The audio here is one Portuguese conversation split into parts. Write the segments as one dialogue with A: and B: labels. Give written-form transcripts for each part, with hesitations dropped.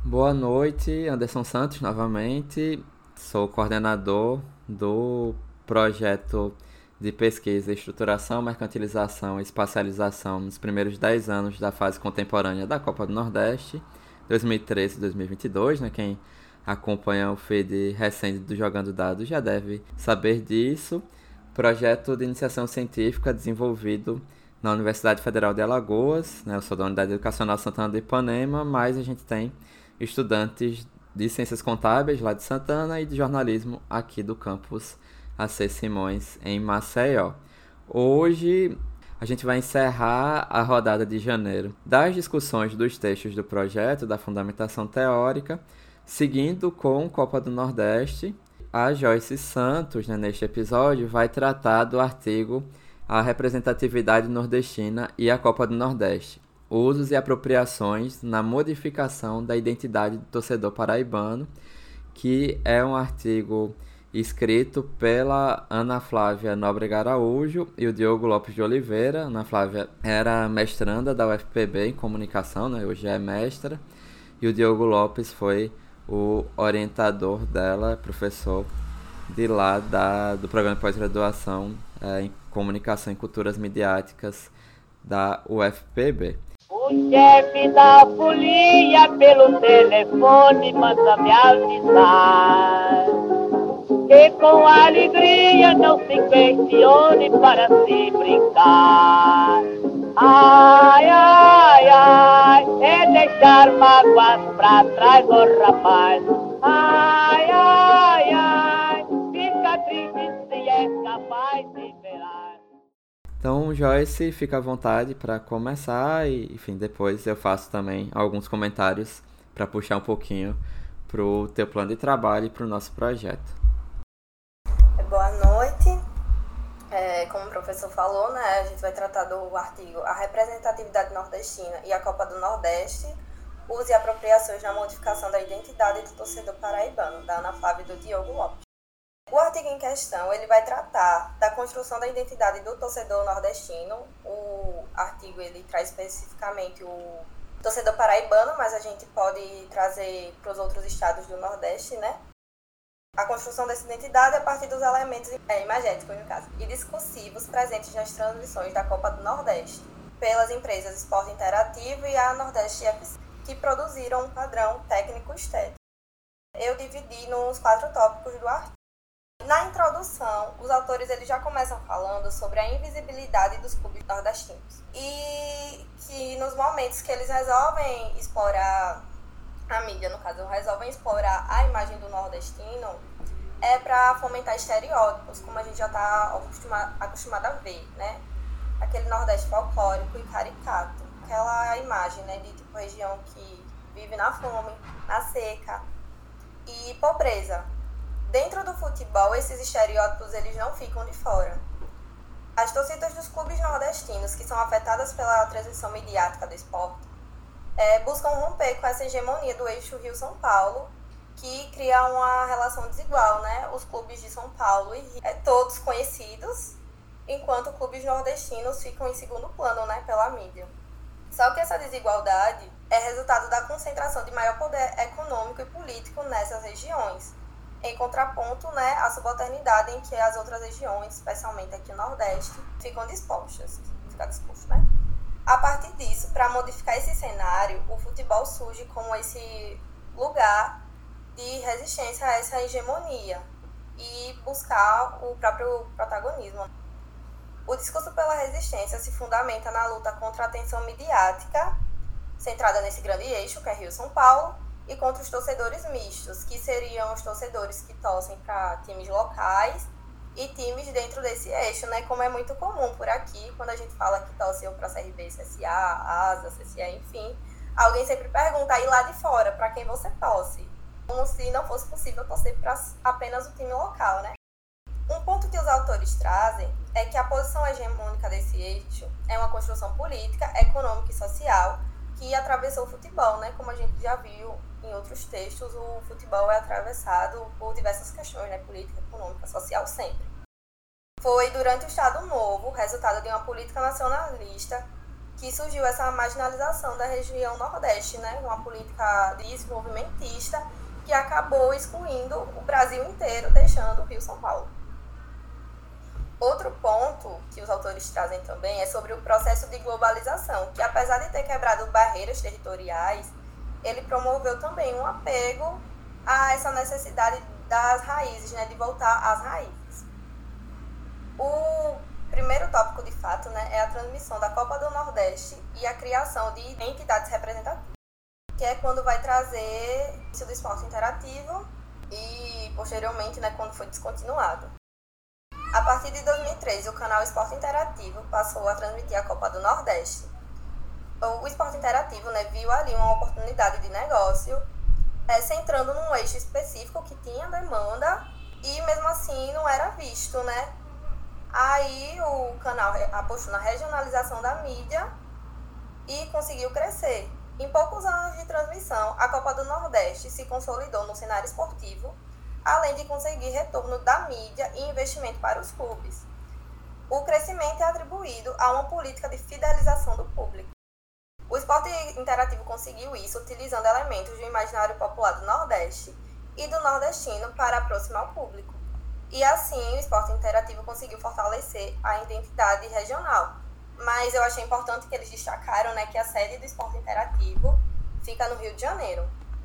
A: Boa noite, Anderson Santos novamente. Sou coordenador do projeto de pesquisa, estruturação, mercantilização e espacialização nos primeiros 10 anos da fase contemporânea da Copa do Nordeste, 2013-2022, né? Quem acompanha o feed recente do Jogando Dados já deve saber disso. Projeto de iniciação científica desenvolvido na Universidade Federal de Alagoas, né? Eu sou da Unidade Educacional Santana do Ipanema, mas a gente tem estudantes de Ciências Contábeis lá de Santana e de Jornalismo aqui do campus AC Simões, em Maceió. Hoje a gente vai encerrar a rodada de janeiro das discussões dos textos do projeto da Fundamentação Teórica, seguindo com Copa do Nordeste. A Joyce Santos, né, neste episódio, vai tratar do artigo A Representatividade Nordestina e a Copa do Nordeste, usos e apropriações na modificação da identidade do torcedor paraibano, que é um artigo escrito pela Ana Flávia Nóbrega Araújo e o Diogo Lopes de Oliveira. Ana Flávia era mestranda da UFPB em comunicação, né? Hoje é mestra, e o Diogo Lopes foi o orientador dela, professor de lá do programa de pós-graduação em comunicação e culturas midiáticas da UFPB.
B: O chefe da folia pelo telefone manda me avisar que com alegria não se questione para se brincar. Ai, ai, ai, é deixar mágoas pra trás, oh rapaz. Ai, ai, ai, fica triste se é capaz de velar.
A: Então, Joyce, fica à vontade para começar e, enfim, depois eu faço também alguns comentários para puxar um pouquinho para o teu plano de trabalho e para o nosso projeto.
C: Boa noite. Como o professor falou, né, a gente vai tratar do artigo A Representatividade Nordestina e a Copa do Nordeste, uso e apropriações na modificação da identidade do torcedor paraibano, da Ana Flávia e do Diogo Lopes. O artigo em questão ele vai tratar da construção da identidade do torcedor nordestino. O artigo ele traz especificamente o torcedor paraibano, mas a gente pode trazer para os outros estados do Nordeste, né? A construção dessa identidade é a partir dos elementos imagéticos, no caso, e discursivos presentes nas transmissões da Copa do Nordeste, pelas empresas Esporte Interativo e a Nordeste FC, que produziram um padrão técnico estético. Eu dividi nos 4 tópicos do artigo. Na introdução, os autores eles já começam falando sobre a invisibilidade dos clubes nordestinos e que nos momentos que eles resolvem explorar a mídia, no caso, resolvem explorar a imagem do nordestino, é para fomentar estereótipos, como a gente já está acostumado a ver, né? Aquele nordeste folclórico e caricato, aquela imagem, né, de tipo região que vive na fome, na seca e pobreza. Dentro do futebol, esses estereótipos eles não ficam de fora. As torcidas dos clubes nordestinos, que são afetadas pela transmissão midiática do esporte, buscam romper com essa hegemonia do eixo Rio-São Paulo, que cria uma relação desigual, né? Os clubes de São Paulo e Rio, todos conhecidos, enquanto clubes nordestinos ficam em segundo plano, né, pela mídia. Só que essa desigualdade é resultado da concentração de maior poder econômico e político nessas regiões, em contraponto, né, à subalternidade em que as outras regiões, especialmente aqui no Nordeste, ficam dispostas, né? A partir disso, para modificar esse cenário, o futebol surge como esse lugar de resistência a essa hegemonia e buscar o próprio protagonismo. O discurso pela resistência se fundamenta na luta contra a tensão midiática, centrada nesse grande eixo, que é Rio-São Paulo, e contra os torcedores mistos, que seriam os torcedores que torcem para times locais e times dentro desse eixo, né? Como é muito comum por aqui, quando a gente fala que torce para CRB, CSA, ASA, CSE, enfim, alguém sempre pergunta, e lá de fora, para quem você torce? Como se não fosse possível torcer para apenas o time local, né? Um ponto que os autores trazem é que a posição hegemônica desse eixo é uma construção política, econômica e social que atravessou o futebol, né? Como a gente já viu em outros textos, o futebol é atravessado por diversas questões, né? Política, econômica, social, sempre. Foi durante o Estado Novo, resultado de uma política nacionalista, que surgiu essa marginalização da região Nordeste, né? Uma política desenvolvimentista que acabou excluindo o Brasil inteiro, deixando o Rio São Paulo. Outro ponto que os autores trazem também é sobre o processo de globalização, que apesar de ter quebrado barreiras territoriais, ele promoveu também um apego a essa necessidade das raízes, né, de voltar às raízes. O primeiro tópico, de fato, né, é a transmissão da Copa do Nordeste e a criação de entidades representativas, que é quando vai trazer isso do esporte interativo e, posteriormente, né, quando foi descontinuado. A partir de 2013, o canal Esporte Interativo passou a transmitir a Copa do Nordeste. O esporte interativo, né, viu ali uma oportunidade de negócio, centrando num eixo específico que tinha demanda e, mesmo assim, não era visto, né? Aí o canal apostou na regionalização da mídia e conseguiu crescer. Em poucos anos de transmissão, a Copa do Nordeste se consolidou no cenário esportivo, além de conseguir retorno da mídia e investimento para os clubes. O crescimento é atribuído a uma política de fidelização do público. O esporte interativo conseguiu isso utilizando elementos do imaginário popular do Nordeste e do nordestino para aproximar o público. E assim, o esporte interativo conseguiu fortalecer a identidade regional. Mas eu achei importante que eles destacaram, né, que a sede do esporte interativo fica no Rio de Janeiro.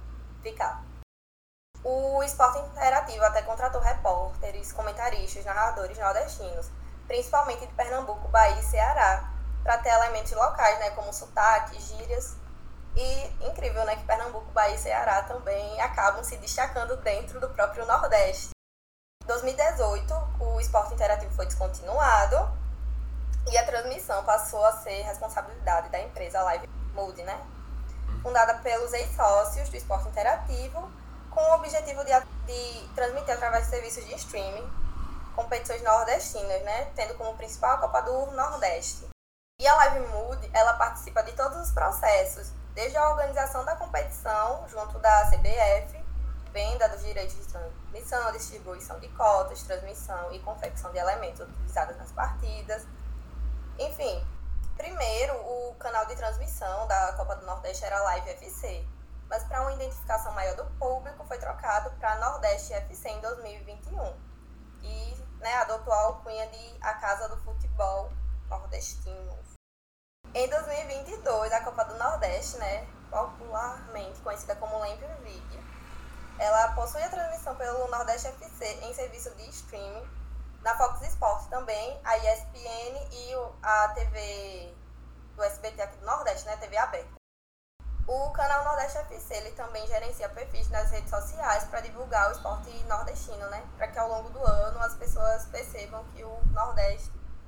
C: O esporte interativo até contratou repórteres, comentaristas, narradores nordestinos, principalmente de Pernambuco, Bahia e Ceará, para ter elementos locais, né, como sotaques, gírias. E incrível, né, que Pernambuco, Bahia e Ceará também acabam se destacando dentro do próprio Nordeste. Em 2018, o esporte interativo foi descontinuado e a transmissão passou a ser responsabilidade da empresa Live Mood, né, fundada pelos ex-sócios do esporte interativo, com o objetivo de transmitir através de serviços de streaming competições nordestinas, né, tendo como principal a Copa do Nordeste. E a Live Mood, ela participa de todos os processos, desde a organização da competição junto da CBF, venda dos direitos de transmissão, distribuição de cotas, transmissão e confecção de elementos utilizados nas partidas. Enfim, primeiro o canal de transmissão da Copa do Nordeste era Live FC, mas para uma identificação maior do público foi trocado para Nordeste FC em 2021 e, né, adotou a alcunha de a Casa do Futebol Nordestino. Em 2022, a Copa do Nordeste, né, popularmente conhecida como Lamp Video, ela possui a transmissão pelo Nordeste FC em serviço de streaming, na Fox Sports também, a ESPN e a TV do SBT aqui do Nordeste, né, TV aberta. O canal Nordeste FC, ele também gerencia perfis nas redes sociais para divulgar o esporte nordestino, né, para que ao longo do ano as pessoas percebam que o Nordeste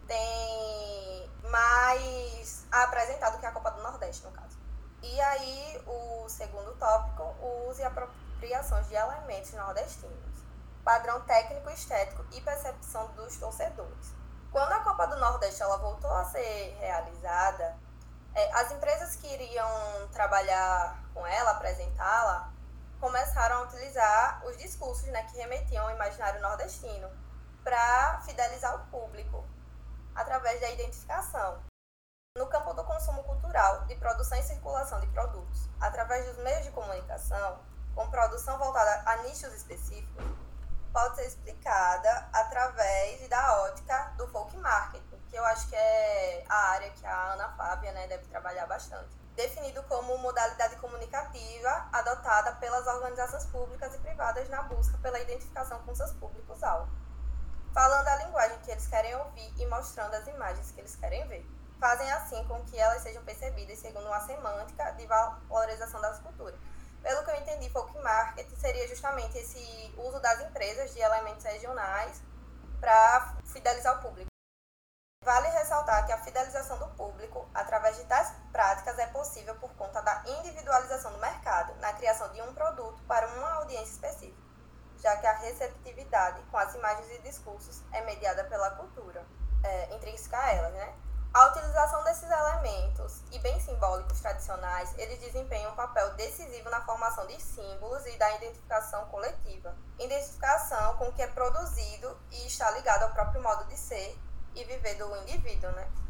C: tem mais a apresentar do que a Copa do Nordeste, no caso. E aí, o segundo tópico, o uso e apropriações de elementos nordestinos, padrão técnico, estético e percepção dos torcedores. Quando a Copa do Nordeste ela voltou a ser realizada, as empresas que iriam trabalhar com ela, apresentá-la, começaram a utilizar os discursos, né, que remetiam ao imaginário nordestino para fidelizar o público através da identificação. No campo do consumo cultural, de produção e circulação de produtos, através dos meios de comunicação, com produção voltada a nichos específicos, pode ser explicada através da ótica do folk marketing, que eu acho que é a área que a Ana Fábia, né, deve trabalhar bastante. Definido como modalidade comunicativa adotada pelas organizações públicas e privadas na busca pela identificação com seus públicos-alvo, falando a linguagem que eles querem ouvir e mostrando as imagens que eles querem ver. Fazem assim com que elas sejam percebidas segundo uma semântica de valorização das culturas. Pelo que eu entendi, folk marketing seria justamente esse uso das empresas de elementos regionais para fidelizar o público. Vale ressaltar que a fidelização do público, através de tais práticas, é possível por conta da individualização do mercado, na criação de um produto para uma audiência específica, já que a receptividade com as imagens e discursos é mediada pela cultura intrínseca a elas, né? A utilização desses elementos, e bem simbólicos tradicionais, eles desempenham um papel decisivo na formação de símbolos e da identificação coletiva. Identificação com o que é produzido e está ligado ao próprio modo de ser e viver do indivíduo, né?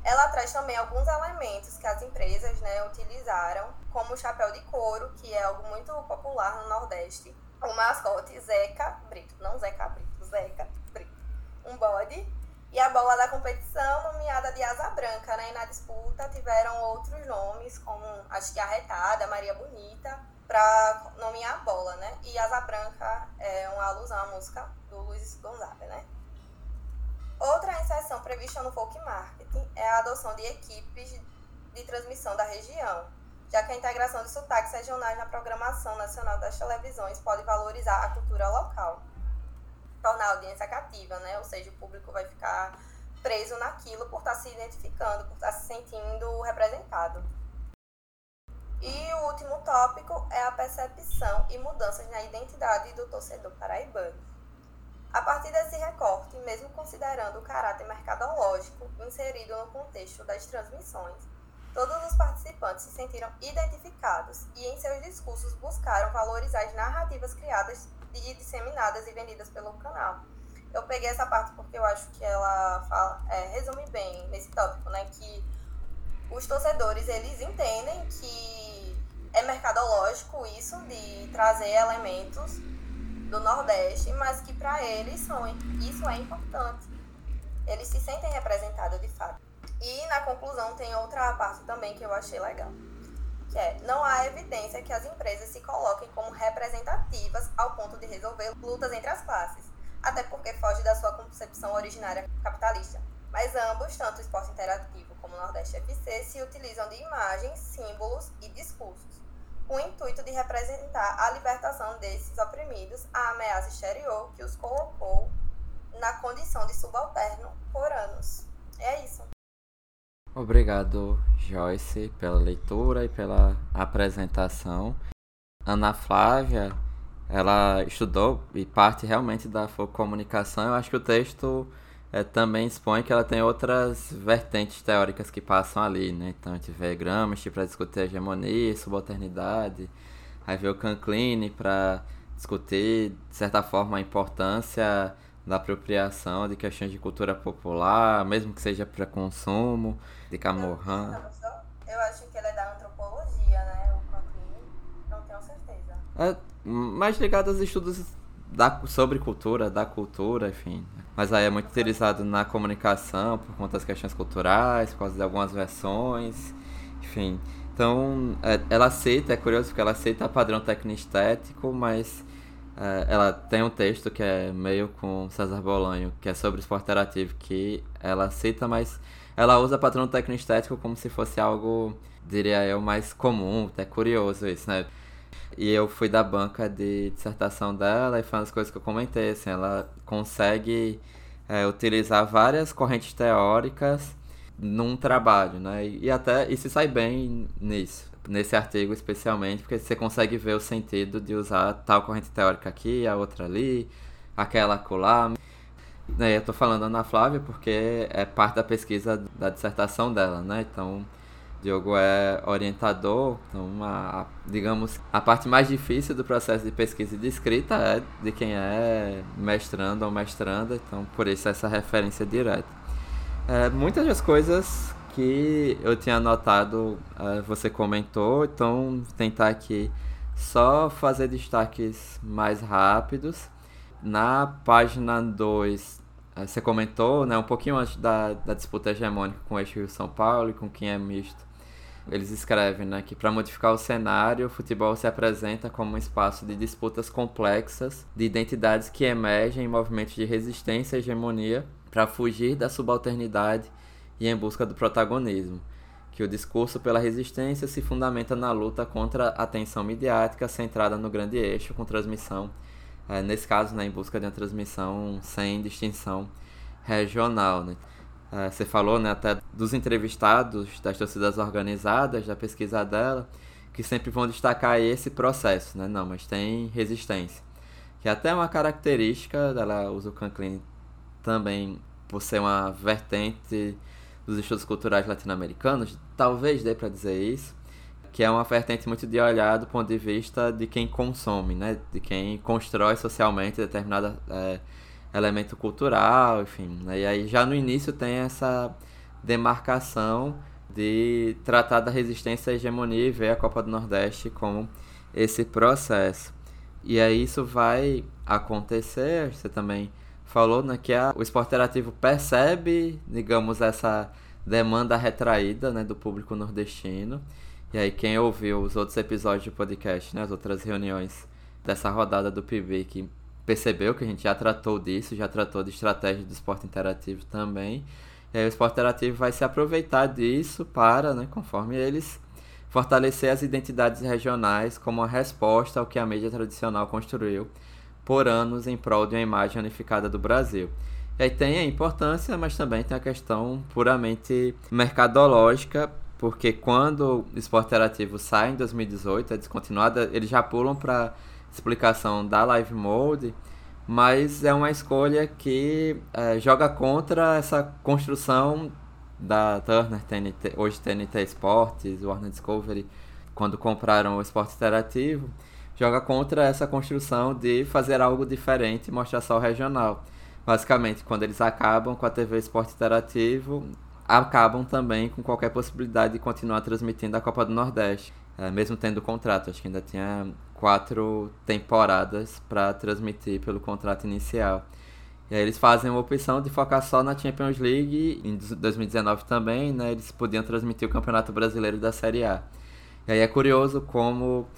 C: Ela traz também alguns elementos que as empresas, né, utilizaram, como o chapéu de couro, que é algo muito popular no Nordeste, o mascote Zeca Brito, não Zeca Brito, Zeca Brito, um bode, e a bola da competição nomeada de Asa Branca, né, e na disputa tiveram outros nomes, como acho que Arretada, Maria Bonita, para nomear a bola, né, e Asa Branca é uma alusão à música do Luiz Gonzaga, né. Outra inserção prevista no folk marketing é a adoção de equipes de transmissão da região, já que a integração de sotaques regionais na programação nacional das televisões pode valorizar a cultura local, tornar a audiência cativa, né? Ou seja, o público vai ficar preso naquilo por estar se identificando, por estar se sentindo representado. E o último tópico é a percepção e mudanças na identidade do torcedor paraibano. A partir desse recorte, mesmo considerando o caráter mercadológico inserido no contexto das transmissões, todos os participantes se sentiram identificados e em seus discursos buscaram valorizar as narrativas criadas e disseminadas e vendidas pelo canal. Eu peguei essa parte porque eu acho que ela resume bem nesse tópico, né, que os torcedores, eles entendem que é mercadológico isso de trazer elementos do Nordeste, mas que para eles isso é importante. Eles se sentem representados de fato. E na conclusão tem outra parte também que eu achei legal, que é: não há evidência que as empresas se coloquem como representativas ao ponto de resolver lutas entre as classes, até porque foge da sua concepção originária capitalista. Mas ambos, tanto o esporte interativo como o Nordeste FC, se utilizam de imagens, símbolos e discursos, com o intuito de representar a libertação desses oprimidos, a ameaça exterior que os colocou na condição de subalterno por anos. É isso.
A: Obrigado, Joyce, pela leitura e pela apresentação. Ana Flávia, ela estudou e parte realmente da comunicação. Eu acho que o texto também expõe que ela tem outras vertentes teóricas que passam ali, né? Então a gente vê Gramsci para discutir hegemonia, subalternidade, aí vê o Canclini para discutir, de certa forma, a importância da apropriação de questões de cultura popular, mesmo que seja para consumo, de Camorran.
C: Eu acho que ele é da antropologia, né? O Canclini, não tenho certeza.
A: Mais ligado aos estudos sobre cultura, da cultura, enfim. Mas aí é muito utilizado na comunicação por conta das questões culturais, por causa de algumas versões, enfim. Então, ela aceita, é curioso porque ela aceita padrão técnico-estético, mas ela tem um texto que é meio com César Bolanho, que é sobre esporte interativo, que ela cita, mas ela usa padrão técnico-estético como se fosse algo, diria eu, mais comum. É curioso isso, né? E eu fui da banca de dissertação dela e foi uma das coisas que eu comentei, assim, ela consegue utilizar várias correntes teóricas num trabalho, né? E se sai bem nesse artigo especialmente, porque você consegue ver o sentido de usar tal corrente teórica aqui, a outra ali, aquela acolá. Eu tô falando Ana Flávia porque é parte da pesquisa da dissertação dela, né? Então, Diogo é orientador, então digamos, a parte mais difícil do processo de pesquisa e de escrita é de quem é mestrando ou mestranda, então por isso essa referência direta. Muitas das coisas que eu tinha anotado você comentou, então vou tentar aqui só fazer destaques mais rápidos. Na página 2, você comentou, né, um pouquinho antes da disputa hegemônica com o eixo Rio-São Paulo e com quem é misto. Eles escrevem, né, que para modificar o cenário, o futebol se apresenta como um espaço de disputas complexas, de identidades que emergem em movimentos de resistência e hegemonia para fugir da subalternidade e em busca do protagonismo. Que o discurso pela resistência se fundamenta na luta contra a tensão midiática centrada no grande eixo, com transmissão, nesse caso, né, em busca de uma transmissão sem distinção regional, né. Você falou, né, até dos entrevistados das torcidas organizadas, da pesquisa dela, que sempre vão destacar esse processo, né? Não, mas tem resistência. Que até uma característica, ela usa o Canclini também por ser uma vertente dos estudos culturais latino-americanos, talvez dê para dizer isso, que é uma vertente muito de olhar do ponto de vista de quem consome, né? De quem constrói socialmente determinada elemento cultural, enfim, né? E aí já no início tem essa demarcação de tratar da resistência à hegemonia e ver a Copa do Nordeste como esse processo. E aí isso vai acontecer, você também falou, né, que o esporte interativo percebe, digamos, essa demanda retraída, né, do público nordestino. E aí quem ouviu os outros episódios do podcast, né, as outras reuniões dessa rodada do PIBIC, percebeu que a gente já tratou disso, já tratou de estratégia do esporte interativo também. E aí o esporte interativo vai se aproveitar disso para, né, conforme eles, fortalecer as identidades regionais como uma resposta ao que a mídia tradicional construiu por anos em prol de uma imagem unificada do Brasil. E aí tem a importância, mas também tem a questão puramente mercadológica, porque quando o esporte interativo sai em 2018, é descontinuado, eles já pulam para explicação da Live Mode, mas é uma escolha que joga contra essa construção da Turner, TNT, hoje TNT Sports, Warner Discovery, quando compraram o esporte interativo, joga contra essa construção de fazer algo diferente e mostrar só o regional. Basicamente, quando eles acabam com a TV Esporte Interativo, acabam também com qualquer possibilidade de continuar transmitindo a Copa do Nordeste, mesmo tendo contrato. Acho que ainda tinha 4 temporadas para transmitir pelo contrato inicial. E aí eles fazem uma opção de focar só na Champions League. Em 2019 também, né, eles podiam transmitir o Campeonato Brasileiro da Série A. E aí é curioso como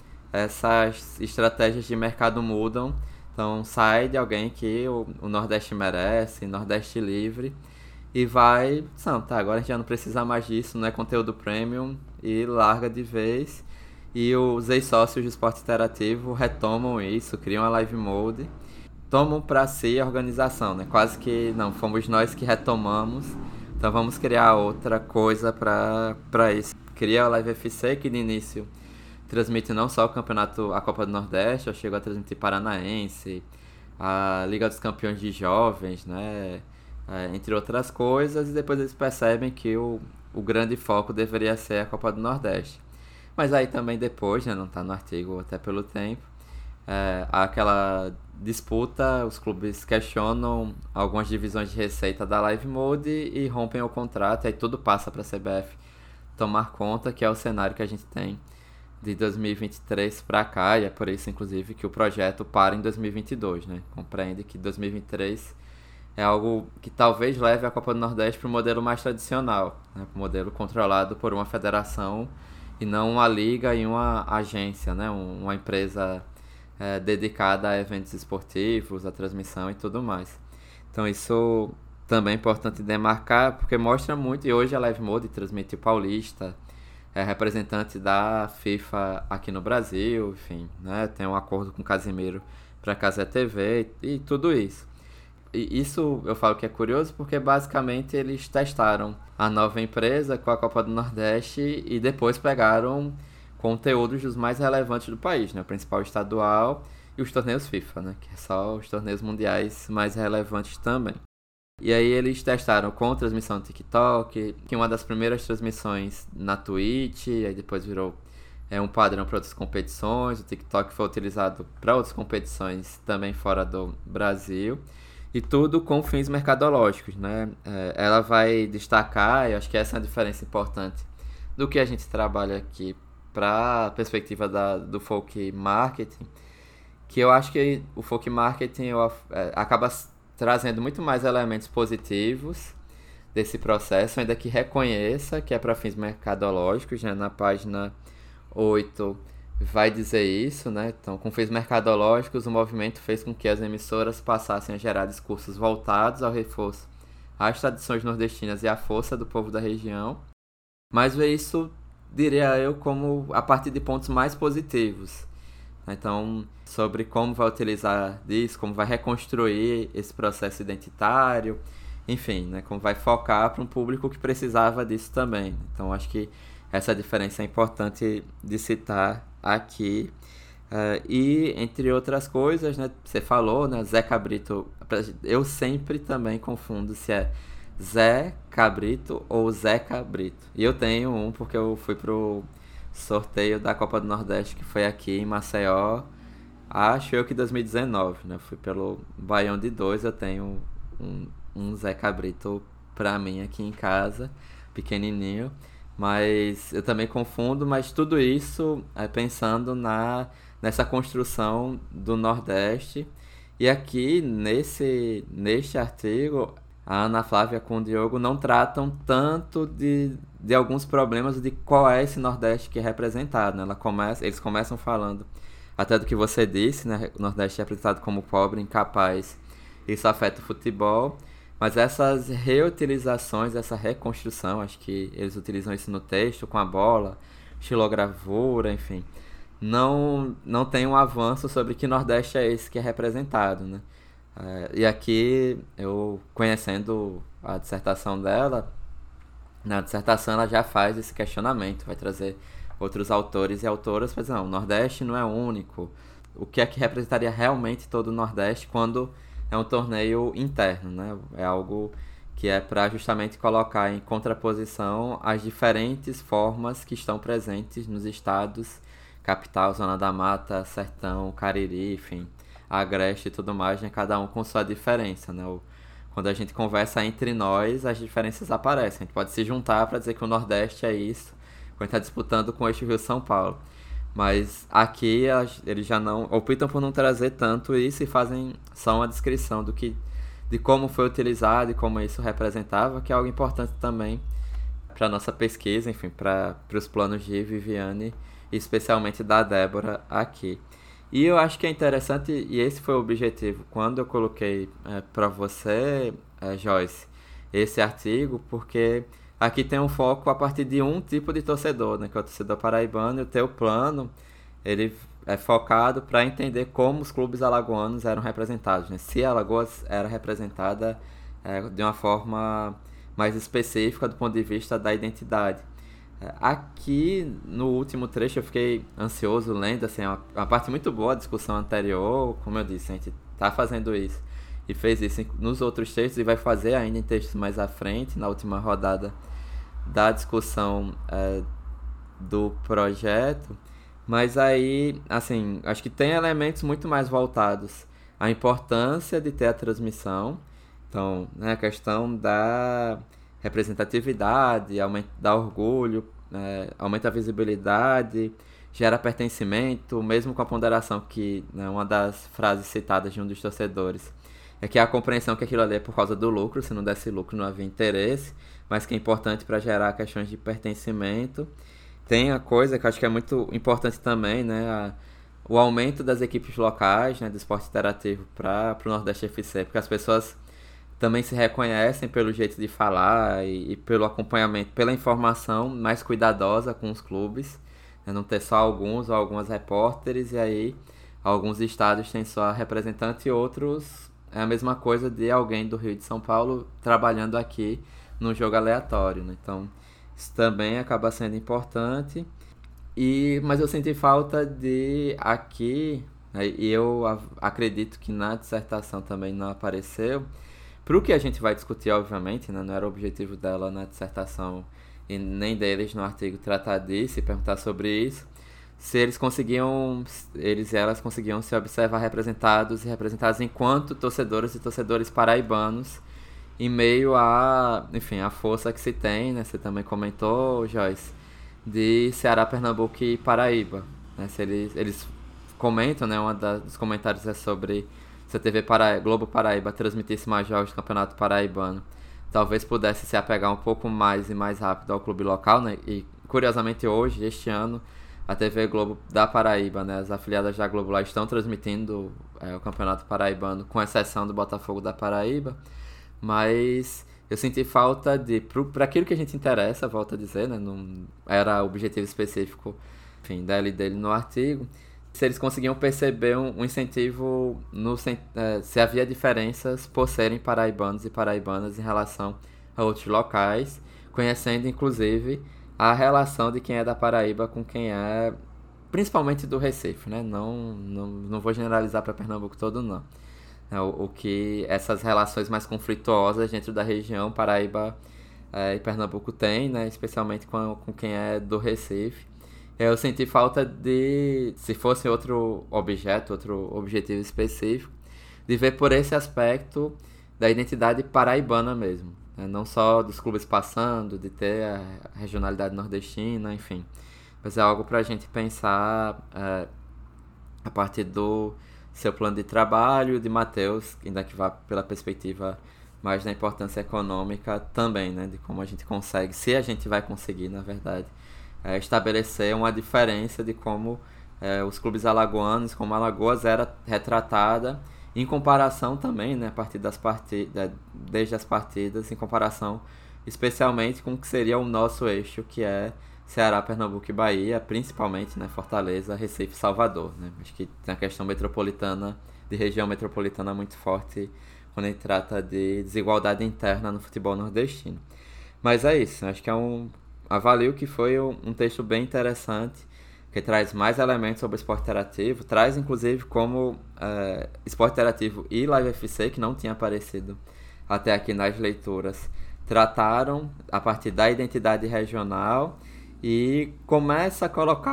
A: essas estratégias de mercado mudam. Então sai de alguém que o Nordeste merece, Nordeste livre, e vai, não, tá, agora a gente já não precisa mais disso, não é conteúdo premium, e larga de vez. E os ex-sócios do esporte interativo retomam isso, criam a Live Mode, tomam para si a organização, né? Quase que, não, fomos nós que retomamos, então vamos criar outra coisa para isso. Cria a Live FC, que no início transmite não só o campeonato, a Copa do Nordeste, eu chego a transmitir Paranaense, a Liga dos Campeões de Jovens, né? Entre outras coisas, e depois eles percebem que o grande foco deveria ser a Copa do Nordeste. Mas aí também depois, né, não está no artigo até pelo tempo, há aquela disputa, os clubes questionam algumas divisões de receita da Live Mode e rompem o contrato, e aí tudo passa para a CBF tomar conta, que é o cenário que a gente tem de 2023 para cá, e é por isso, inclusive, que o projeto para em 2022, né? Compreende que 2023 é algo que talvez leve a Copa do Nordeste para o modelo mais tradicional, né? Para o modelo controlado por uma federação e não uma liga e uma agência, né? Uma empresa dedicada a eventos esportivos, a transmissão e tudo mais. Então isso também é importante demarcar, porque mostra muito, e hoje a Live Mode transmite o Paulista, é representante da FIFA aqui no Brasil, enfim, né? Tem um acordo com o Casimiro para Casé TV e tudo isso. E isso eu falo que é curioso porque basicamente eles testaram a nova empresa com a Copa do Nordeste e depois pegaram conteúdos dos mais relevantes do país, né? O principal estadual e os torneios FIFA, né? Que é só os torneios mundiais mais relevantes também. E aí eles testaram com transmissão no TikTok, que uma das primeiras transmissões na Twitch, aí depois virou um padrão para outras competições. O TikTok foi utilizado para outras competições também fora do Brasil. E tudo com fins mercadológicos, né? Ela vai destacar, e acho que essa é uma diferença importante do que a gente trabalha aqui para a perspectiva do folk marketing, que eu acho que o folk marketing acaba trazendo muito mais elementos positivos desse processo, ainda que reconheça que é para fins mercadológicos, né? Na página 8 vai dizer isso, né? Então, com fins mercadológicos, o movimento fez com que as emissoras passassem a gerar discursos voltados ao reforço às tradições nordestinas e à força do povo da região, mas vê isso, diria eu, como a partir de pontos mais positivos. Então, sobre como vai utilizar disso, como vai reconstruir esse processo identitário, enfim, né, como vai focar para um público que precisava disso também. Então, acho que essa diferença é importante de citar aqui. E, entre outras coisas, né, você falou, né, Zé Cabrito, eu sempre também confundo se é Zé Cabrito ou Zé Cabrito. E eu tenho um porque eu fui pro sorteio da Copa do Nordeste, que foi aqui em Maceió, acho eu que 2019, né? Fui pelo Baião de 2, eu tenho um Zé Cabrito pra mim aqui em casa, pequenininho, mas eu também confundo, mas tudo isso é pensando nessa construção do Nordeste. E aqui, neste artigo, a Ana Flávia com o Diogo não tratam tanto de alguns problemas de qual é esse Nordeste que é representado, né? Eles começam falando até do que você disse, né? O Nordeste é representado como pobre, incapaz. Isso afeta o futebol. Mas essas reutilizações, essa reconstrução, acho que eles utilizam isso no texto, com a bola, estilogravura, enfim. Não tem um avanço sobre que Nordeste é esse que é representado, né? E aqui, eu conhecendo a dissertação dela, na dissertação ela já faz esse questionamento, vai trazer outros autores e autoras para dizer, não, o Nordeste não é único. O que é que representaria realmente todo o Nordeste quando é um torneio interno, né? É algo que é para justamente colocar em contraposição as diferentes formas que estão presentes nos estados, capital, Zona da Mata, Sertão, Cariri, enfim, Agreste e tudo mais, né? Cada um com sua diferença, né? Quando a gente conversa entre nós, as diferenças aparecem. A gente pode se juntar para dizer que o Nordeste é isso, quando a gente está disputando com o eixo Rio-São Paulo. Mas aqui eles já não optam por não trazer tanto isso e fazem só uma descrição de como foi utilizado e como isso representava, que é algo importante também para a nossa pesquisa, enfim, para os planos de Viviane e especialmente da Débora aqui. E eu acho que é interessante, e esse foi o objetivo, quando eu coloquei para você, Joyce, esse artigo, porque aqui tem um foco a partir de um tipo de torcedor, né, que é o torcedor paraibano, e o teu plano, ele é focado para entender como os clubes alagoanos eram representados, né? Se a Alagoas era representada de uma forma mais específica do ponto de vista da identidade. Aqui, no último trecho, eu fiquei ansioso lendo, assim, uma parte muito boa da discussão anterior, como eu disse, a gente está fazendo isso e fez isso nos outros textos e vai fazer ainda em textos mais à frente, na última rodada da discussão do projeto, mas aí, assim, acho que tem elementos muito mais voltados à importância de ter a transmissão, então, né, a questão da representatividade, dá orgulho, aumenta a visibilidade, gera pertencimento, mesmo com a ponderação que, né, uma das frases citadas de um dos torcedores é que a compreensão que aquilo ali é por causa do lucro, se não desse lucro não havia interesse, mas que é importante para gerar questões de pertencimento. Tem a coisa que eu acho que é muito importante também, né, o aumento das equipes locais, né, do esporte interativo para o Nordeste FC, porque as pessoas também se reconhecem pelo jeito de falar e pelo acompanhamento, pela informação mais cuidadosa com os clubes, né? Não ter só alguns ou algumas repórteres, e aí alguns estados têm só representante e outros é a mesma coisa de alguém do Rio de São Paulo trabalhando aqui num jogo aleatório, né? Então isso também acaba sendo importante, mas eu senti falta de aqui, né? E eu acredito que na dissertação também não apareceu, para o que a gente vai discutir, obviamente, né? Não era o objetivo dela na dissertação e nem deles no artigo tratar disso e perguntar sobre isso, se eles e elas conseguiam se observar representados e representadas enquanto torcedoras e torcedores paraibanos em meio enfim, a força que se tem, né? Você também comentou, Joyce, de Ceará, Pernambuco e Paraíba, né? Se eles comentam, né? Dos comentários é sobre se a TV Globo Paraíba transmitisse mais jogos do Campeonato Paraibano, talvez pudesse se apegar um pouco mais e mais rápido ao clube local, né? E, curiosamente, hoje, este ano, a TV Globo da Paraíba, né? As afiliadas da Globo lá estão transmitindo o Campeonato Paraibano, com exceção do Botafogo da Paraíba, mas eu senti falta para aquilo que a gente interessa, volto a dizer, né? Não era objetivo específico, enfim, dele no artigo, se eles conseguiam perceber um incentivo, se havia diferenças por serem paraibanos e paraibanas em relação a outros locais, conhecendo inclusive a relação de quem é da Paraíba com quem é, principalmente do Recife, né? Não vou generalizar para Pernambuco todo, não. O que essas relações mais conflituosas dentro da região, Paraíba e Pernambuco tem, né? Especialmente com quem é do Recife. Eu senti falta se fosse outro objeto, outro objetivo específico, de ver por esse aspecto da identidade paraibana mesmo. Não só dos clubes passando, de ter a regionalidade nordestina, enfim. Mas é algo para a gente pensar a partir do seu plano de trabalho, de Matheus, ainda que vá pela perspectiva mais da importância econômica também, né? De como a gente consegue, se a gente vai conseguir, na verdade, estabelecer uma diferença de como os clubes alagoanos, como Alagoas era retratada, em comparação também, né? A partir das partidas, desde as partidas, em comparação especialmente com o que seria o nosso eixo, que é Ceará, Pernambuco e Bahia, principalmente, né, Fortaleza, Recife e Salvador, né? Acho que tem a questão metropolitana, de região metropolitana muito forte quando a gente trata de desigualdade interna no futebol nordestino. Mas é isso, acho que avalio que foi um texto bem interessante, que traz mais elementos sobre o esporte interativo, traz inclusive como esporte interativo e Live FC, que não tinha aparecido até aqui nas leituras, trataram a partir da identidade regional e começa a colocar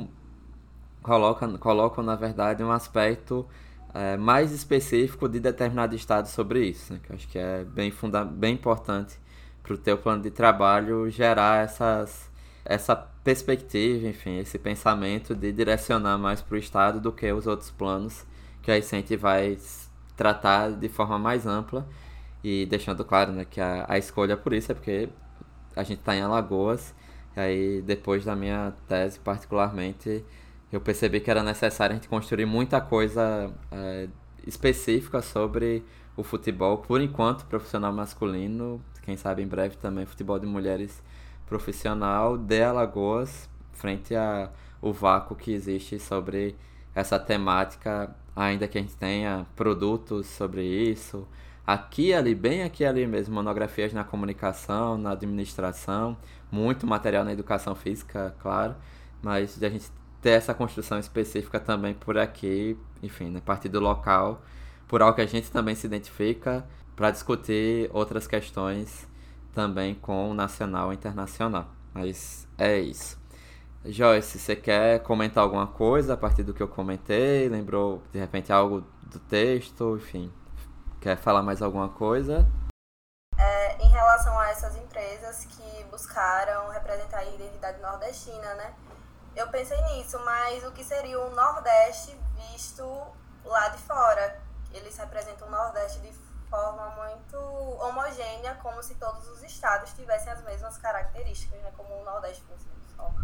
A: colocam na verdade um aspecto mais específico de determinado estado sobre isso, né? Que eu acho que é bem importante para o teu plano de trabalho gerar essa perspectiva, enfim, esse pensamento de direcionar mais para o estado do que os outros planos, que aí a gente vai tratar de forma mais ampla e deixando claro, né, que a escolha por isso é porque a gente está em Alagoas. E aí, depois da minha tese, particularmente, eu percebi que era necessário a gente construir muita coisa específica sobre o futebol, por enquanto, profissional masculino, quem sabe em breve também futebol de mulheres profissional de Alagoas, frente ao vácuo que existe sobre essa temática, ainda que a gente tenha produtos sobre isso, aqui e ali, bem aqui e ali mesmo, monografias na comunicação, na administração, muito material na educação física, claro, mas de a gente ter essa construção específica também por aqui, enfim, né, a partir do local, por algo que a gente também se identifica, para discutir outras questões também com o nacional e internacional. Mas é isso. Joyce, você quer comentar alguma coisa a partir do que eu comentei? Lembrou, de repente, algo do texto? Enfim, quer falar mais alguma coisa?
C: Em relação a essas empresas que buscaram representar a identidade nordestina, né? Eu pensei nisso, mas o que seria o Nordeste visto lá de fora? Eles representam o Nordeste de forma muito homogênea, como se todos os estados tivessem as mesmas características, né? Como o Nordeste fosse um só.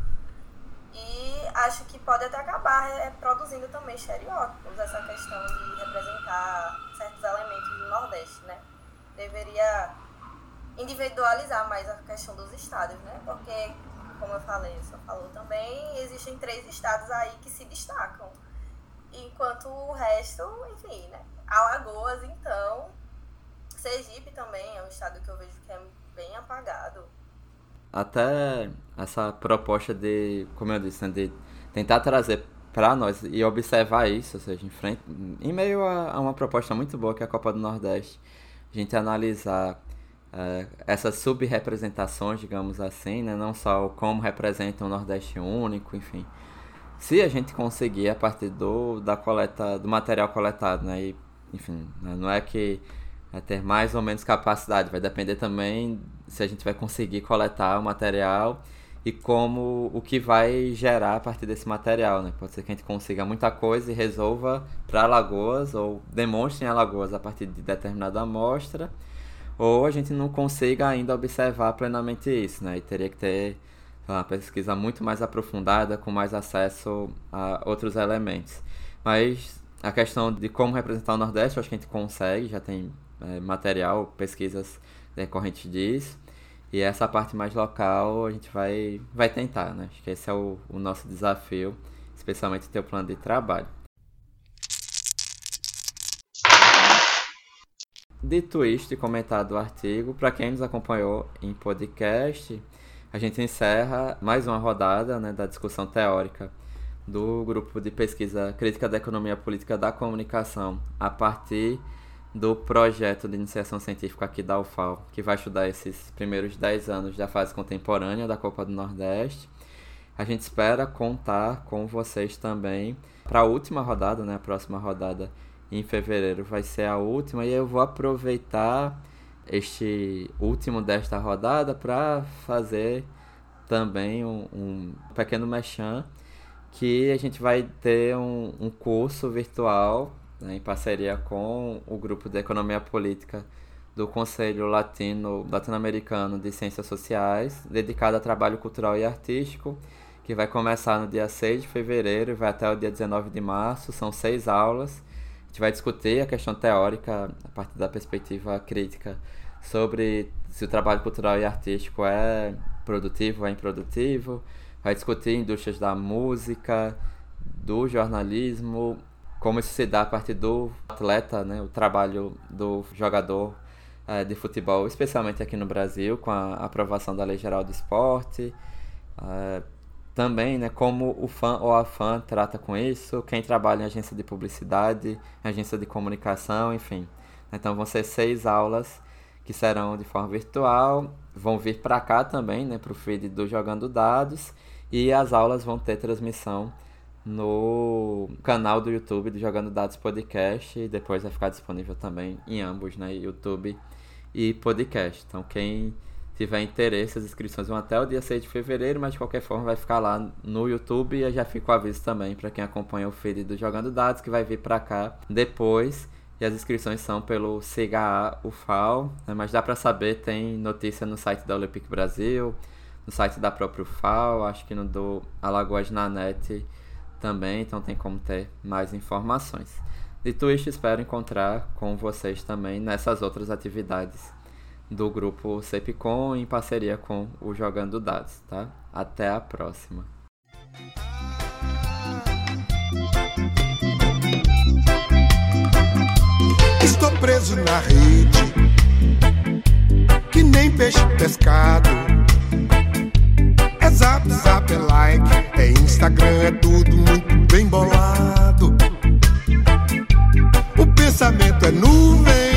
C: E acho que pode até acabar produzindo também estereótipos, essa questão de representar certos elementos do Nordeste, né? Deveria individualizar mais a questão dos estados, né? Porque, como eu falei, você falou também, existem 3 estados aí que se destacam. Enquanto o resto, enfim, né? Alagoas, então, Sergipe também é um estado que eu vejo que é bem apagado.
A: Até essa proposta de, como eu disse, né, de tentar trazer para nós e observar isso, ou seja, em meio a uma proposta muito boa que é a Copa do Nordeste, a gente analisar essas sub-representações, digamos assim, né, não só como representa o Nordeste único, enfim. Se a gente conseguir a partir do material coletado, né, e, enfim, não é que vai ter mais ou menos capacidade, vai depender também se a gente vai conseguir coletar o material e como o que vai gerar a partir desse material, né? Pode ser que a gente consiga muita coisa e resolva para Alagoas ou demonstre em Alagoas a partir de determinada amostra, ou a gente não consiga ainda observar plenamente isso, né? E teria que ter uma pesquisa muito mais aprofundada, com mais acesso a outros elementos. Mas a questão de como representar o Nordeste, eu acho que a gente consegue, já tem material, pesquisas decorrentes disso. E essa parte mais local a gente vai tentar, né? Acho que esse é o nosso desafio, especialmente ter o plano de trabalho. Dito isto e comentado o artigo, para quem nos acompanhou em podcast, a gente encerra mais uma rodada, né, da discussão teórica do grupo de pesquisa Crítica da Economia Política da Comunicação, a partir do projeto de iniciação científica aqui da UFAL, que vai estudar esses primeiros 10 anos da fase contemporânea da Copa do Nordeste. A gente espera contar com vocês também para a última rodada, né? A próxima rodada em fevereiro vai ser a última, e eu vou aproveitar este último desta rodada para fazer também um pequeno merchan, que a gente vai ter um curso virtual, né, em parceria com o grupo de Economia Política do Conselho Latino-Americano de Ciências Sociais, dedicado a trabalho cultural e artístico, que vai começar no dia 6 de fevereiro e vai até o dia 19 de março. São 6 aulas. A gente vai discutir a questão teórica, a partir da perspectiva crítica, sobre se o trabalho cultural e artístico é produtivo ou é improdutivo. Vai discutir indústrias da música, do jornalismo, como isso se dá a partir do atleta, né, o trabalho do jogador de futebol, especialmente aqui no Brasil, com a aprovação da Lei Geral do Esporte. Também, né, como o fã ou a fã trata com isso, quem trabalha em agência de publicidade, agência de comunicação, enfim. Então vão ser 6 aulas que serão de forma virtual, vão vir para cá também, né, para o feed do Jogando Dados, e as aulas vão ter transmissão no canal do YouTube do Jogando Dados Podcast, e depois vai ficar disponível também em ambos, né, YouTube e podcast. Então quem tiver interesse, as inscrições vão até o dia 6 de fevereiro, mas de qualquer forma vai ficar lá no YouTube, e eu já fico o aviso também para quem acompanha o feed do Jogando Dados, que vai vir para cá depois, e as inscrições são pelo CHA UFAL, né, mas dá para saber, tem notícia no site da Olympic Brasil, no site da própria UFAL, acho que no do Alagoas na Net também, então tem como ter mais informações. Dito isto, espero encontrar com vocês também nessas outras atividades do grupo CEPCOM em parceria com o Jogando Dados, tá? Até a próxima.
D: Estou preso na rede, que nem peixe pescado. É zap, zap, é like, é Instagram, é tudo muito bem bolado. O pensamento é nuvem,